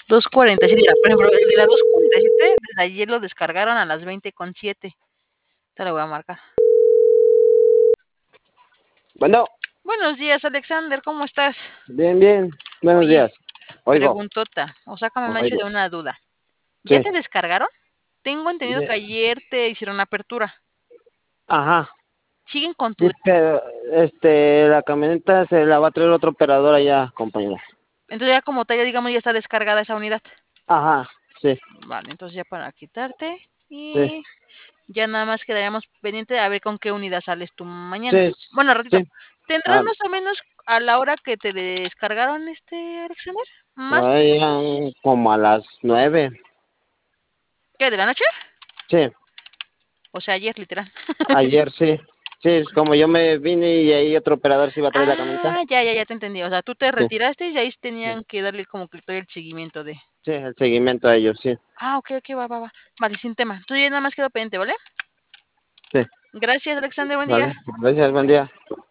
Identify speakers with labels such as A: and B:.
A: 2:47. Mira, por ejemplo, el de las 2:47, desde ayer lo descargaron a las 20:07. Te lo voy a marcar.
B: Bueno,
A: Buenos días, Alexander, ¿cómo estás?
B: bien, bien. Buenos
A: Oye,
B: días. Oigo,
A: preguntota, o sácame macho de
B: oigo.
A: una duda. ¿Ya
B: Sí.
A: te descargaron? Tengo entendido que ayer te hicieron apertura.
B: Ajá.
A: ¿Siguen con tu...
B: Sí, pero la camioneta se la va a traer otro operador allá, compañero.
A: Entonces ya como tal, ya digamos, ya está descargada esa unidad.
B: Ajá, sí,
A: Vale, entonces ya para quitarte
B: sí,
A: y ya nada más quedaríamos pendiente a ver con qué unidad sales tú mañana.
B: sí,
A: Bueno, ratito.
B: sí.
A: ¿Tendrás
B: Ah,
A: más o menos a la hora que te descargaron Alexander? ¿Más?
B: vayan como a las 9.
A: ¿Qué, de la noche?
B: Sí,
A: O sea, ayer, literal.
B: ayer sí. Sí, es como yo me vine y ahí otro operador se iba a traer la camioneta.
A: Ya te entendí. O sea, tú te
B: Sí,
A: retiraste y ahí
B: sí,
A: tenían que darle como que todo el seguimiento de...
B: sí, el seguimiento a ellos, sí.
A: Ok, va. Vale, sin tema. Entonces ya nada más quedo pendiente, ¿vale?
B: Sí,
A: Gracias, Alexander. Buen día.
B: vale. Gracias, buen día.